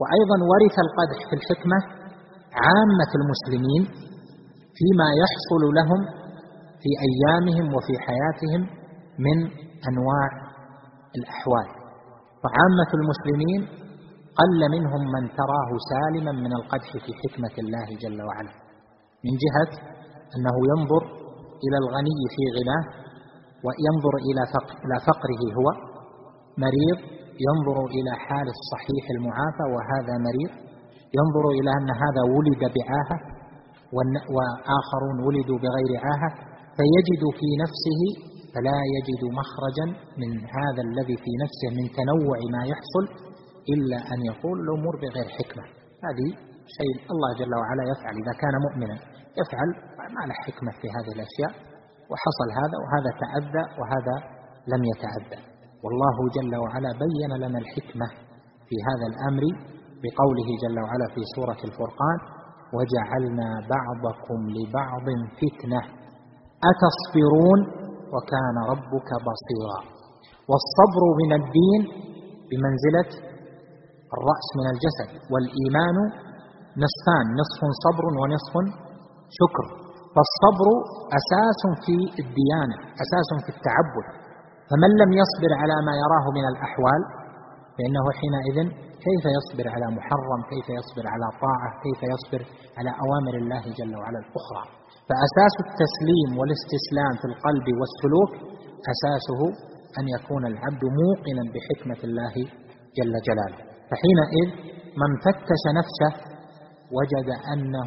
وأيضا ورث القدح في الحكمة عامة المسلمين فيما يحصل لهم في أيامهم وفي حياتهم من أنواع الأحوال. وعامة المسلمين قل منهم من تراه سالما من القدح في حكمة الله جل وعلا، من جهة أنه ينظر إلى الغني في غناه، وينظر إلى فقره، هو مريض ينظر إلى حال الصحيح المعافى وهذا مريض، ينظر إلى أن هذا ولد بعاهة وآخرون ولدوا بغير عاهة، فيجد في نفسه فلا يجد مخرجا من هذا الذي في نفسه من تنوع ما يحصل إلا أن يقول الأمور بغير حكمة. هذه شيء الله جل وعلا يفعل إذا كان مؤمنا، يفعل ما له حكمة في هذه الأشياء، وحصل هذا وهذا تأذى وهذا لم يتأذى. والله جل وعلا بين لنا الحكمة في هذا الأمر بقوله جل وعلا في سورة الفرقان: وجعلنا بعضكم لبعض فتنة أتصبرون وكان ربك بصيرا. والصبر من الدين بمنزلة الرأس من الجسد، والإيمان نصفان، نصف صبر ونصف شكر. فالصبر أساس في الديانة، أساس في التعبد، فمن لم يصبر على ما يراه من الأحوال فإنه حينئذ كيف يصبر على محرم، كيف يصبر على طاعة، كيف يصبر على أوامر الله جل وعلا الأخرى. فأساس التسليم والاستسلام في القلب والسلوك أساسه أن يكون العبد موقنا بحكمة الله جل جلاله. فحينئذ من فتش نفسه وجد أنه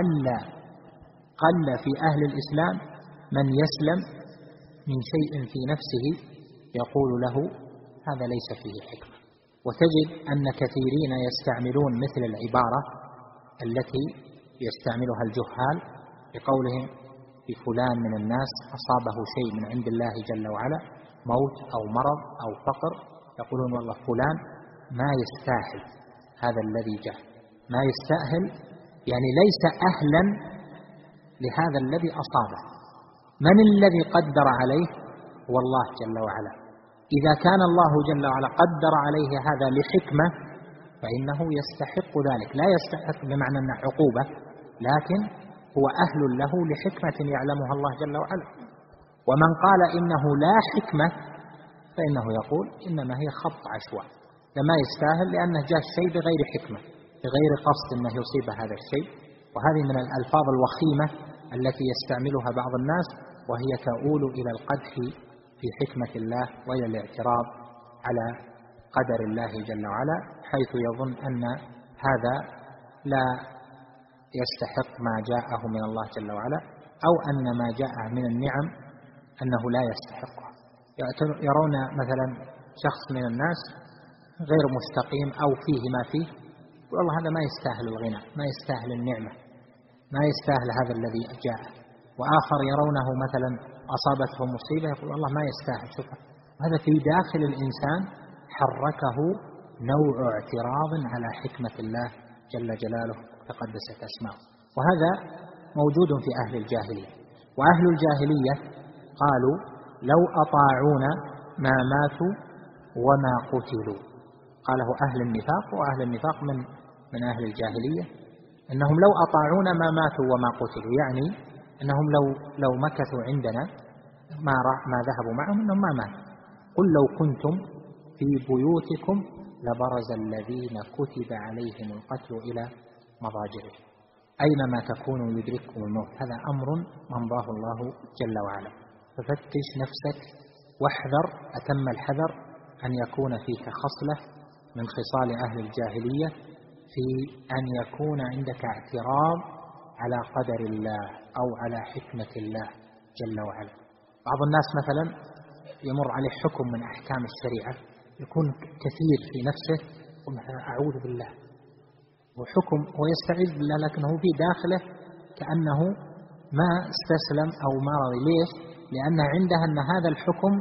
قل في أهل الإسلام من يسلم من شيء في نفسه يقول له هذا ليس فيه حكمة. وتجد أن كثيرين يستعملون مثل العبارة التي يستعملها الجهال بقولهم في فلان من الناس أصابه شيء من عند الله جل وعلا، موت أو مرض أو فقر، يقولون والله فلان ما يستاهل هذا الذي جاء، ما يستاهل، يعني ليس أهلا لهذا الذي أصابه. من الذي قدر عليه؟ هو الله جل وعلا. إذا كان الله جل وعلا قدر عليه هذا لحكمة فإنه يستحق ذلك، لا يستحق بمعنى أنه عقوبة، لكن هو أهل له لحكمة يعلمها الله جل وعلا. ومن قال إنه لا حكمة فإنه يقول إنما هي خط عشواء، لما يستاهل لأنه جاء الشيء بغير حكمة، بغير قصد أنه يصيب هذا الشيء. وهذه من الألفاظ الوخيمة التي يستعملها بعض الناس، وهي تؤول إلى القدح في حكمة الله وإلى الاعتراض على قدر الله جل وعلا، حيث يظن أن هذا لا يستحق ما جاءه من الله جل وعلا، أو أن ما جاءه من النعم أنه لا يستحقها. يرون مثلا شخص من الناس غير مستقيم أو فيه ما فيه، والله هذا ما يستاهل الغنى، ما يستاهل النعمة، ما يستاهل هذا الذي جاء. وآخر يرونه مثلا أصابته مصيبة يقول الله ما يستاهل. شوف هذا في داخل الإنسان حركه نوع اعتراض على حكمة الله جل جلاله تقدست أسماؤه، وهذا موجود في أهل الجاهلية. وأهل الجاهلية قالوا لو أطاعونا ما ماتوا وما قتلوا. قاله أهل النفاق، وأهل النفاق من أهل الجاهلية أنهم لو أطاعونا ما ماتوا وما قتلوا، يعني أنهم لو مكثوا عندنا ما ذهبوا معهم أنهم ما ماتوا. قل لو كنتم في بيوتكم لبرز الذين كتب عليهم القتل إلى مضاجعهم، أينما تكونوا يدرككم الموت. هذا أمر أمضاه الله جل وعلا. ففتش نفسك واحذر أتم الحذر أن يكون فيك خصلة من خصال أهل الجاهلية في أن يكون عندك اعتراض على قدر الله أو على حكمة الله جل وعلا. بعض الناس مثلا يمر عليه حكم من أحكام الشريعة يكون كثير في نفسه أعوذ بالله، وحكم ويستعيذ بالله، لكنه في داخله كأنه ما استسلم أو ما رضي. ليش؟ لأن عنده أن هذا الحكم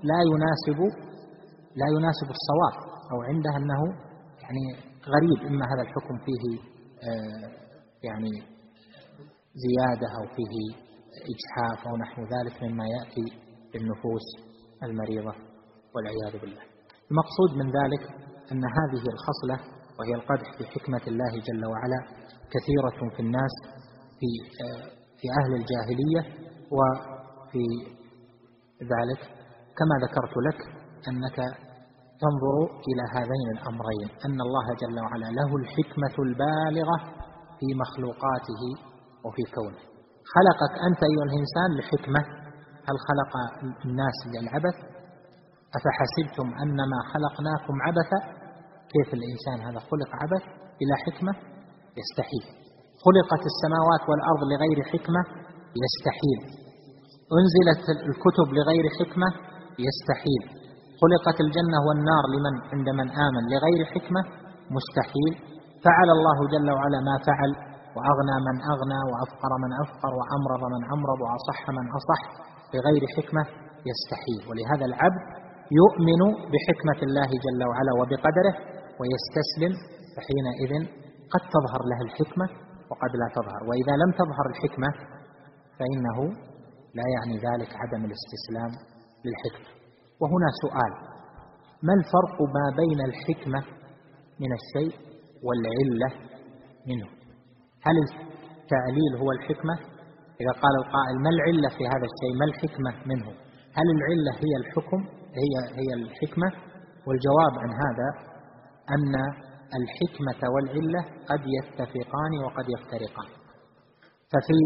لا يناسب الصواب، أو عنده أنه يعني غريب، إما هذا الحكم فيه يعني زيادة أو فيه إجحاف أو نحو ذلك مما يأتي بالنفوس المريضة والعياذ بالله. المقصود من ذلك أن هذه الخصلة وهي القدح في حكمة الله جل وعلا كثيرة في الناس في أهل الجاهلية وفي ذلك، كما ذكرت لك أنك تنظر إلى هذين الأمرين، أن الله جل وعلا له الحكمة البالغة في مخلوقاته وفي كونه. خلقك أنت أيها الإنسان لحكمة، هل خلق الناس للعبث؟ أفحسبتم أنما خلقناكم عبثا؟ كيف الإنسان هذا خلق عبث بلا حكمة؟ يستحيل. خلقت السماوات والأرض لغير حكمة؟ يستحيل. أنزلت الكتب لغير حكمة؟ يستحيل. خلقت الجنة والنار عند من آمن لغير حكمة؟ مستحيل. فعل الله جل وعلا ما فعل، وأغنى من أغنى، وأفقر من أفقر، وأمرض من أمرض، وأصح من أصح بغير حكمة؟ يستحيل. ولهذا العبد يؤمن بحكمة الله جل وعلا وبقدره ويستسلم، فحينئذ قد تظهر له الحكمة وقد لا تظهر. وإذا لم تظهر الحكمة فإنه لا يعني ذلك عدم الاستسلام للحكمة. وهنا سؤال: ما الفرق ما بين الحكمة من الشيء والعلة منه؟ هل التعليل هو الحكمة؟ إذا قال القائل ما العلة في هذا الشيء، ما الحكمة منه؟ هل العلة هي الحكم هي الحكمة؟ والجواب عن هذا أن الحكمة والعلة قد يتفقان وقد يفترقان. ففي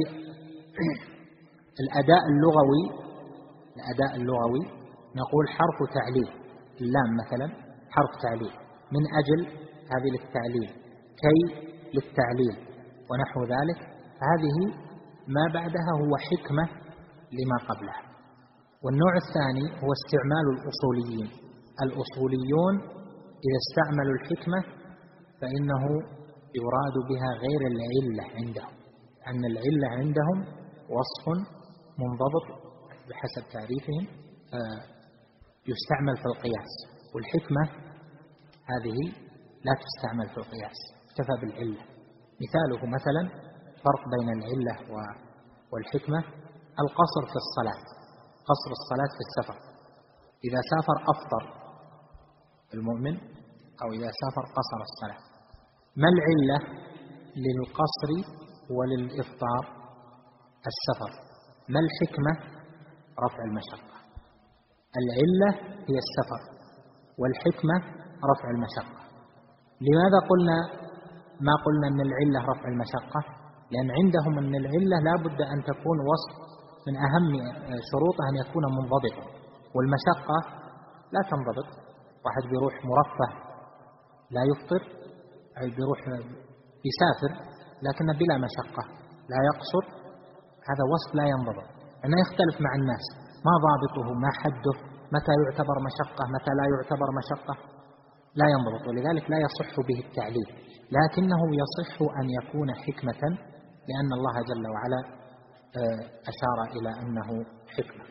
الأداء اللغوي نقول حرف تعليل، اللام مثلا حرف تعليل، من أجل هذه للتعليل، كي للتعليل ونحو ذلك. هذه ما بعدها هو حكمة لما قبلها. والنوع الثاني هو استعمال الأصوليون إذا استعملوا الحكمة فإنه يراد بها غير العلة عندهم، أن العلة عندهم وصف منضبط بحسب تعريفهم يستعمل في القياس، والحكمة هذه لا تستعمل في القياس، اكتفى بالعلة. مثاله مثلا فرق بين العلة والحكمة: القصر في الصلاة، قصر الصلاة في السفر. إذا سافر أفطر المؤمن، أو إذا سافر قصر الصلاة. ما العلة للقصر وللإفطار؟ السفر. ما الحكمة؟ رفع المشقة. العلة هي السفر، والحكمة رفع المشقة. لماذا ما قلنا أن العلة رفع المشقة؟ لأن عندهم أن العلة لا بد أن تكون وصف من أهم شروطها أن يكون منضبطا، والمشقة لا تنضبط. واحد بيروح مرفه لا يفطر، أي بيروح يسافر لكنه بلا مشقة لا يقصر، هذا وصف لا ينضبط، أنه يختلف مع الناس. ما ضابطه؟ ما حده؟ متى يعتبر مشقة؟ متى لا يعتبر مشقة؟ لا ينضبط، ولذلك لا يصح به التعليل، لكنه يصح أن يكون حكمة، لأن الله جل وعلا أشار إلى أنه حكمة.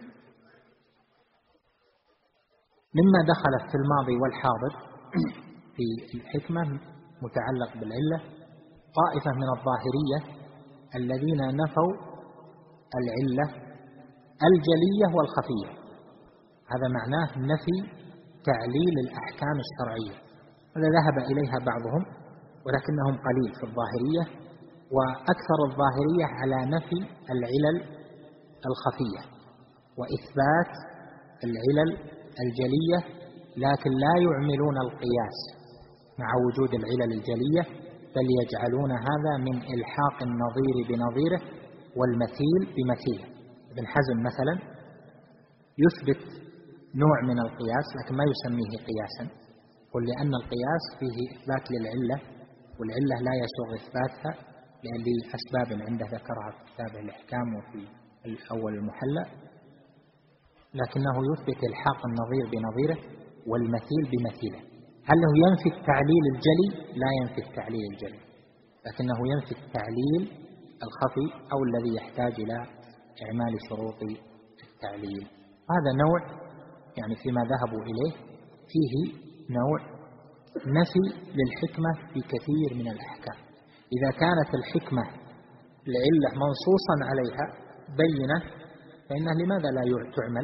مما دخل في الماضي والحاضر في الحكمة متعلق بالعلة طائفة من الظاهرية الذين نفوا العلة الجلية والخفية. هذا معناه نفي تعليل الأحكام الشرعية. هذا ذهب إليها بعضهم ولكنهم قليل في الظاهرية، وأكثر الظاهرية على نفي العلل الخفية وإثبات العلل الجلية، لكن لا يعملون القياس مع وجود العلل الجلية، بل يجعلون هذا من إلحاق النظير بنظيره والمثيل بمثيله. ابن حزم مثلا يثبت نوع من القياس لكن ما يسميه قياسا، قل لأن القياس فيه إثبات للعلة، والعلة لا يسوغ إثباتها لأسباب عنده ذكرها في كتابه الإحكام وفي الأول المحلى، لكنه يثبت إلحاق النظير بنظيره والمثيل بمثيله. هل هو ينفي التعليل الجلي؟ لا ينفي التعليل الجلي، لكنه ينفي التعليل الخفي أو الذي يحتاج إلى إعمال شروط التعليل. هذا نوع يعني فيما ذهبوا إليه فيه نوع نفي للحكمة في كثير من الأحكام. إذا كانت الحكمة العلة منصوصا عليها بينة فإنها لماذا لا تعمل؟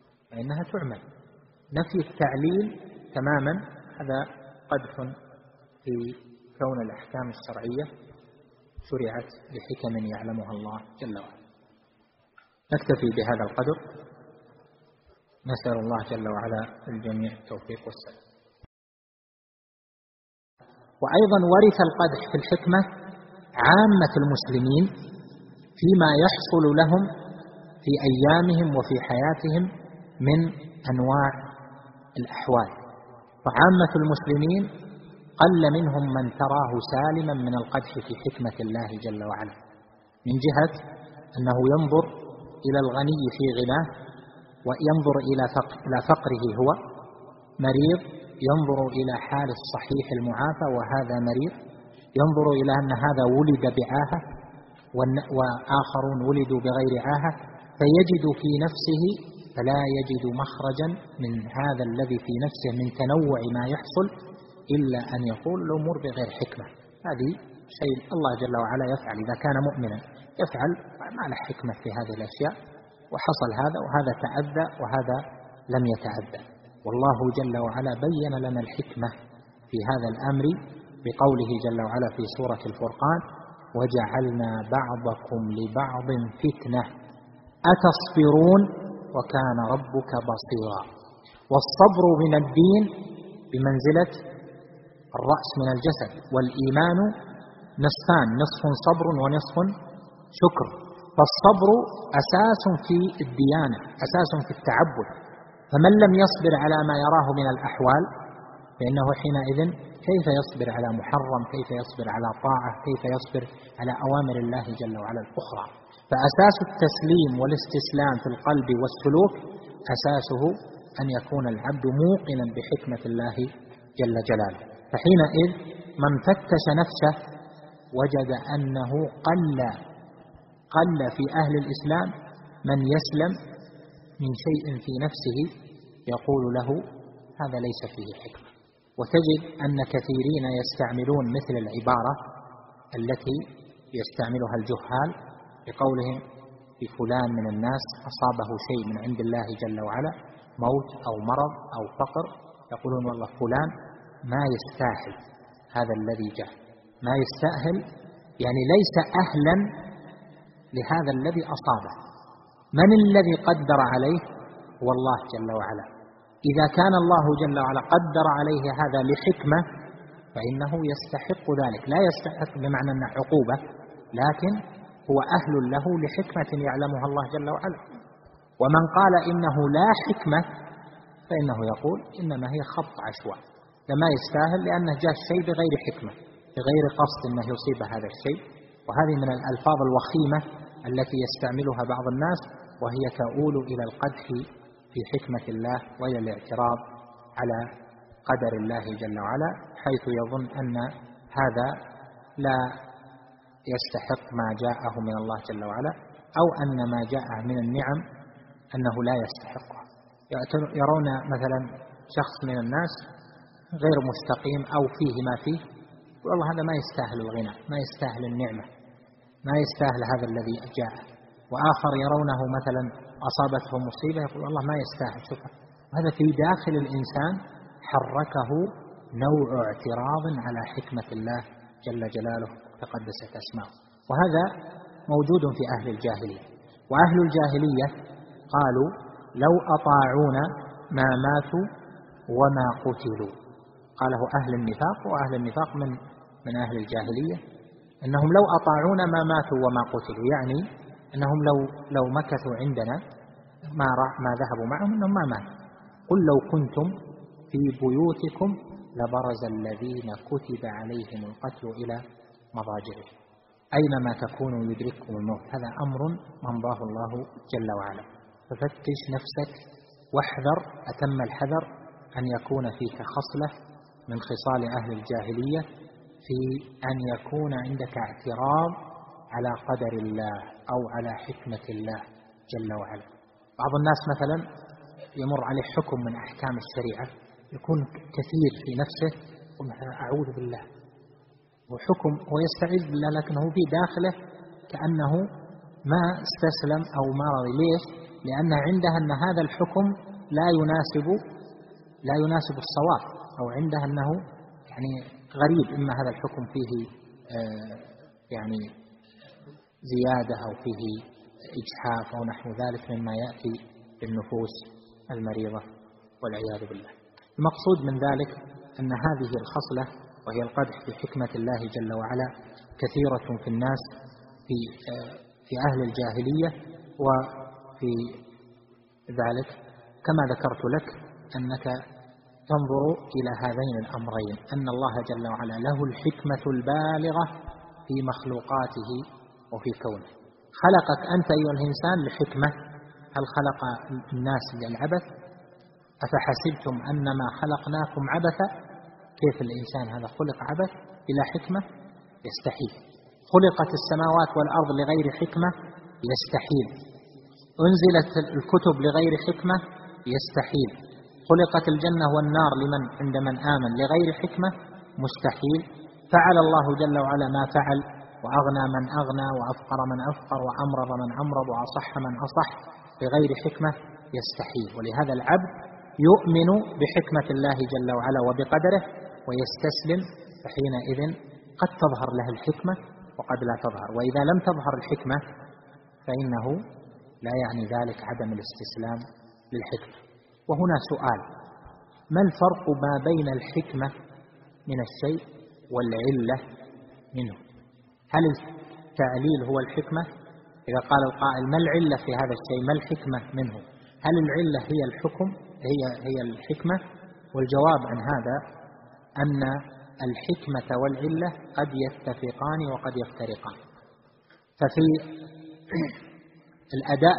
فإنها تعمل. نفي التعليل تماما هذا قدح في كون الأحكام الشرعية شرعت بحكم يعلمها الله جل وعلا. نكتفي بهذا القدر، نسأل الله جل وعلا الجميع التوفيق والسلام. وأيضا ورث القدح في الحكمة عامة المسلمين فيما يحصل لهم في أيامهم وفي حياتهم من أنواع الأحوال. فعامة المسلمين قل منهم من تراه سالما من القدح في حكمة الله جل وعلا، من جهة أنه ينظر إلى الغني في غناه، وينظر إلى فقره، هو مريض ينظر إلى حال الصحيح المعافى وهذا مريض، ينظر إلى أن هذا ولد بعاهة وآخرون ولدوا بغير عاهة، فيجد في نفسه فلا يجد مخرجا من هذا الذي في نفسه من تنوع ما يحصل إلا أن يقول الأمور بغير حكمة. هذه شيء الله جل وعلا يفعل إذا كان مؤمنا، يفعل ما له حكمة في هذه الأشياء، وحصل هذا وهذا تأذى وهذا لم يتأذى. والله جل وعلا بين لنا الحكمة في هذا الأمر بقوله جل وعلا في سورة الفرقان: وجعلنا بعضكم لبعض فتنة أتصبرون وكان ربك بصيرا. والصبر من الدين بمنزلة الرأس من الجسد، والإيمان نصفان، نصف صبر ونصف شكر. فالصبر أساس في الديانة، أساس في التعبد، فمن لم يصبر على ما يراه من الأحوال فإنه حينئذ كيف يصبر على محرم، كيف يصبر على طاعة، كيف يصبر على أوامر الله جل وعلا الأخرى. فأساس التسليم والاستسلام في القلب والسلوك أساسه أن يكون العبد موقنا بحكمة الله جل جلاله. فحينئذ من فتش نفسه وجد أنه قل في أهل الإسلام من يسلم من شيء في نفسه يقول له هذا ليس فيه حكمة. وتجد أن كثيرين يستعملون مثل العبارة التي يستعملها الجهال بقولهم بفلان من الناس أصابه شيء من عند الله جل وعلا، موت أو مرض أو فقر، يقولون والله فلان ما يستاهل هذا الذي جاء، ما يستاهل، يعني ليس أهلا لهذا الذي أصابه. من الذي قدر عليه؟ والله جل وعلا. إذا كان الله جل وعلا قدر عليه هذا لحكمة فإنه يستحق ذلك، لا يستحق بمعنى أنه عقوبة، لكن هو أهل له لحكمة يعلمها الله جل وعلا. ومن قال إنه لا حكمة فإنه يقول إنما هي خط عشواء، لما يستاهل لأنه جاء الشيء بغير حكمة، بغير قصد أنه يصيب هذا الشيء. وهذه من الألفاظ الوخيمة التي يستعملها بعض الناس، وهي تؤول إلى القدح في حكمة الله وإلى الاعتراض على قدر الله جل وعلا، حيث يظن أن هذا لا يستحق ما جاءه من الله جل وعلا، أو أن ما جاءه من النعم أنه لا يستحقها. يرون مثلا شخص من الناس غير مستقيم أو فيه ما فيه، والله هذا ما يستاهل الغنى، ما يستاهل النعمة، ما يستاهل هذا الذي جاء. وآخر يرونه مثلا أصابته مصيبة يقول الله ما يستاهل. شوف هذا في داخل الإنسان حركه نوع اعتراض على حكمة الله جل جلاله تقدست أسماؤه. وهذا موجود في أهل الجاهلية. وأهل الجاهلية قالوا لو أطاعونا ما ماتوا وما قتلوا. قاله أهل النفاق، وأهل النفاق من أهل الجاهلية، أنهم لو أطاعونا ما ماتوا وما قتلوا، يعني أنهم لو مكثوا عندنا ما ذهبوا معهم أنهم ما ماتوا. قل لو كنتم في بيوتكم لبرز الذين كتب عليهم القتل إلى مضاجعهم أينما تكونوا يدرككم الموت. هذا أمر مضاه الله جل وعلا. ففتش نفسك واحذر أتم الحذر أن يكون فيك خصلة من خصال أهل الجاهلية، في أن يكون عندك اعتراض على قدر الله أو على حكمة الله جل وعلا. بعض الناس مثلا يمر عليه حكم من أحكام الشريعة يكون كثير في نفسه أعوذ بالله وحكم ويستعيذ بالله، لكنه في داخله كأنه ما استسلم أو ما رضي. ليش؟ لأن عنده أن هذا الحكم لا يناسب الصواب، أو عنده أنه يعني غريب، إما هذا الحكم فيه يعني زيادة أو فيه إجحاف أو نحو ذلك مما يأتي بالنفوس المريضة والعياذ بالله. المقصود من ذلك أن هذه الخصلة وهي القدح في حكمة الله جل وعلا كثيرة في الناس في أهل الجاهلية، وفي ذلك كما ذكرت لك أنك تنظر إلى هذين الأمرين، أن الله جل وعلا له الحكمة البالغة في مخلوقاته وفي كونه. خلقك أنت أيها الإنسان لحكمة، هل خلق الناس للعبث؟ أفحسبتم أنما خلقناكم عبثا؟ كيف الإنسان هذا خلق عبث بلا حكمة؟ يستحيل. خلقت السماوات والأرض لغير حكمة؟ يستحيل. أنزلت الكتب لغير حكمة؟ يستحيل. خلقت الجنة والنار لمن عند من آمن لغير حكمة؟ مستحيل. فعل الله جل وعلا ما فعل، وأغنى من أغنى، وأفقر من أفقر، وأمرض من أمرض، وأصح من أصح بغير حكمة؟ يستحيل. ولهذا العبد يؤمن بحكمة الله جل وعلا وبقدره ويستسلم، فحينئذ قد تظهر له الحكمة وقد لا تظهر. وإذا لم تظهر الحكمة فإنه لا يعني ذلك عدم الاستسلام للحكمة. وهنا سؤال: ما الفرق ما بين الحكمة من الشيء والعلة منه؟ هل التعليل هو الحكمة؟ إذا قال القائل ما العلة في هذا الشيء، ما الحكمة منه؟ هل العلة هي الحكم، هي الحكمة؟ والجواب عن هذا أن الحكمة والعلة قد يتفقان وقد يفترقان. ففي الأداء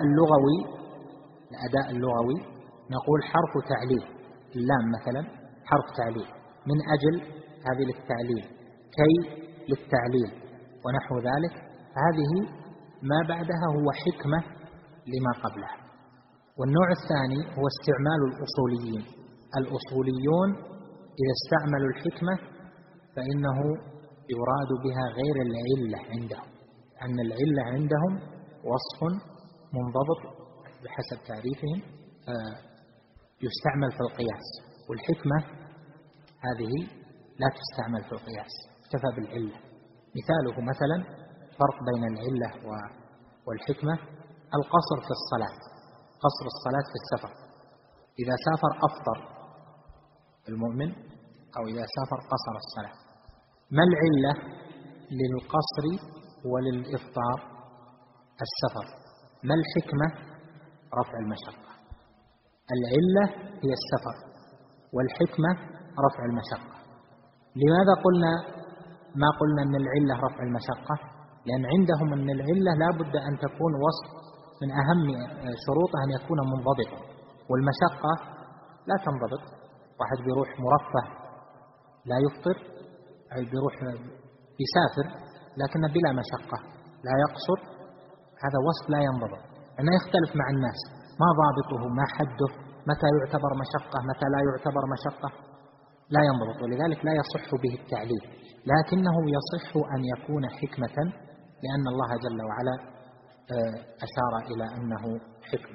اللغوي نقول حرف تعليل، اللام مثلا حرف تعليل، من أجل هذه للتعليل، كي للتعليل ونحو ذلك. هذه ما بعدها هو حكمة لما قبلها. والنوع الثاني هو استعمال الأصوليون إذا استعملوا الحكمة فإنه يراد بها غير العلة عندهم، أن العلة عندهم وصف منضبط بحسب تعريفهم يستعمل في القياس، والحكمة هذه لا تستعمل في القياس، اكتفى بالعلة. مثاله مثلا فرق بين العلة والحكمة: القصر في الصلاة، قصر الصلاة في السفر. إذا سافر أفطر المؤمن، أو إذا سافر قصر الصلاة. ما العلة للقصر وللإفطار؟ السفر. ما الحكمة؟ رفع المشقة. العلة هي السفر، والحكمة رفع المشقة. لماذا ما قلنا أن العلة رفع المشقة؟ لأن عندهم أن العلة لا بد أن تكون وصف من أهم شروطها أن يكون منضبطا، والمشقة لا تنضبط. واحد بيروح مرفه لا يفطر، أي بيروح يسافر لكن بلا مشقة لا يقصر، هذا وصف لا ينضبط، أنه يختلف مع الناس، ما ضابطه، ما حده، متى يعتبر مشقة، متى لا يعتبر مشقة، لا ينضبط. ولذلك لا يصح به التعليل، لكنه يصح أن يكون حكمة، لأن الله جل وعلا أشار إلى أنه حكمة.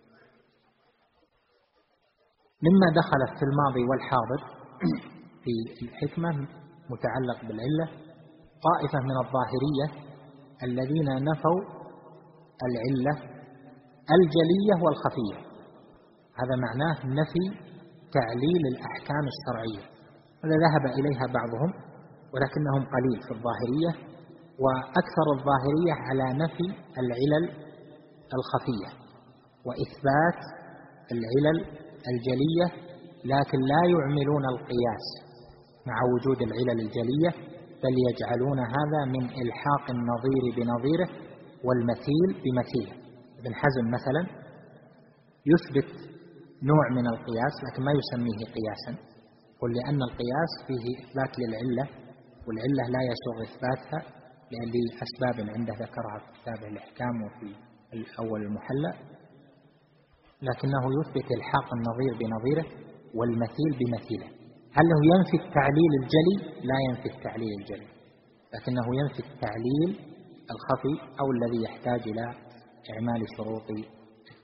مما دخل في الماضي والحاضر في الحكمة متعلق بالعلة طائفة من الظاهرية الذين نفوا العلة الجلية والخفية. هذا معناه نفي تعليل الأحكام الشرعية، هذا ذهب إليها بعضهم ولكنهم قليل في الظاهرية، وأكثر الظاهرية على نفي العلل الخفية وإثبات العلل الجلية، لكن لا يعملون القياس مع وجود العلل الجلية، بل يجعلون هذا من إلحاق النظير بنظيره والمثيل بمثيله. ابن حزم مثلا يثبت نوع من القياس لكن ما يسميه قياسا، قل لأن القياس فيه إثبات للعلة، والعلة لا يسوغ إثباتها لأسباب عنده ذكرها في كتاب الإحكام وفي الأول المحلى، لكنه يثبت إلحاق النظير بنظيره والمثيل بمثيله. هل هو ينفي التعليل الجلي؟ لا ينفي التعليل الجلي، لكنه ينفي التعليل الخفي أو الذي يحتاج إلى إعمال شروط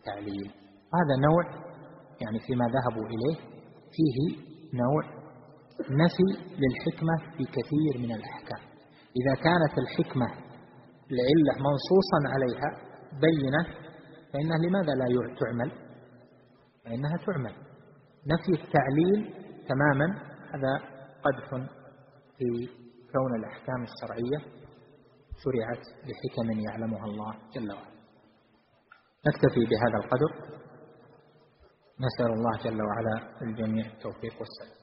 التعليل. هذا نوع يعني فيما ذهبوا إليه فيه نوع نفي للحكمة في كثير من الأحكام. إذا كانت الحكمة العلة منصوصا عليها بينة فإنها لماذا لا تعمل؟ فإنها تعمل. نفي التعليل تماما هذا قدح في كون الأحكام الشرعية شرعت لحكم يعلمها الله جل وعلا. نكتفي بهذا القدر، نسأل الله جل وعلا الجميع التوفيق والسداد.